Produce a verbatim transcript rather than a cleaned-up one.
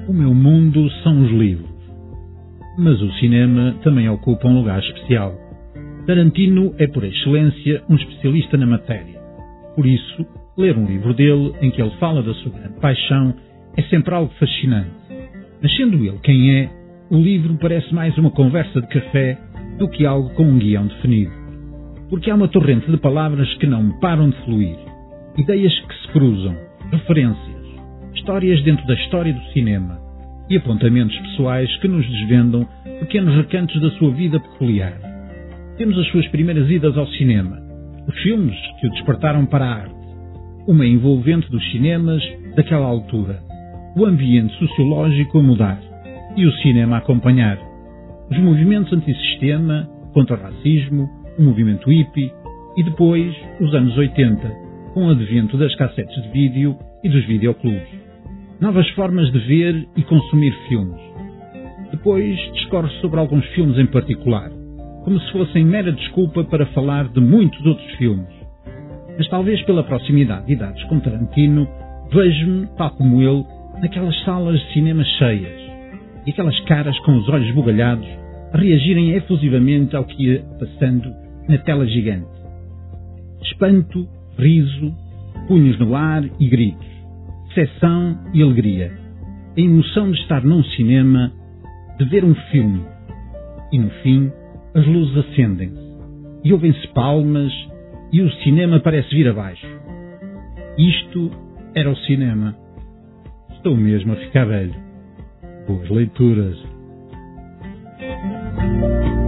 O meu mundo são os livros, mas o cinema também ocupa um lugar especial. Tarantino é, por excelência, um especialista na matéria. Por isso, ler um livro dele em que ele fala da sua grande paixão é sempre algo fascinante. Mas sendo ele quem é, o livro parece mais uma conversa de café do que algo com um guião definido. Porque há uma torrente de palavras que não param de fluir, ideias que se cruzam, referências, histórias dentro da história do cinema e apontamentos pessoais que nos desvendam pequenos recantos da sua vida peculiar. Temos as suas primeiras idas ao cinema, os filmes que o despertaram para a arte, uma envolvente dos cinemas daquela altura, o ambiente sociológico a mudar e o cinema a acompanhar, os movimentos antissistema, contra o racismo, o movimento hippie e depois os anos oitenta, com o advento das cassetes de vídeo e dos videoclubes. Novas formas de ver e consumir filmes. Depois discorre sobre alguns filmes em particular, como se fossem mera desculpa para falar de muitos outros filmes. Mas talvez pela proximidade de idades com Tarantino, vejo-me, tal como ele, naquelas salas de cinema cheias, e aquelas caras com os olhos bugalhados a reagirem efusivamente ao que ia passando na tela gigante. Espanto, riso, punhos no ar e gritos, decepção e alegria, a emoção de estar num cinema, de ver um filme, e no fim as luzes acendem-se, e ouvem-se palmas, e o cinema parece vir abaixo. Isto era o cinema. Estou mesmo a ficar velho. Boas leituras.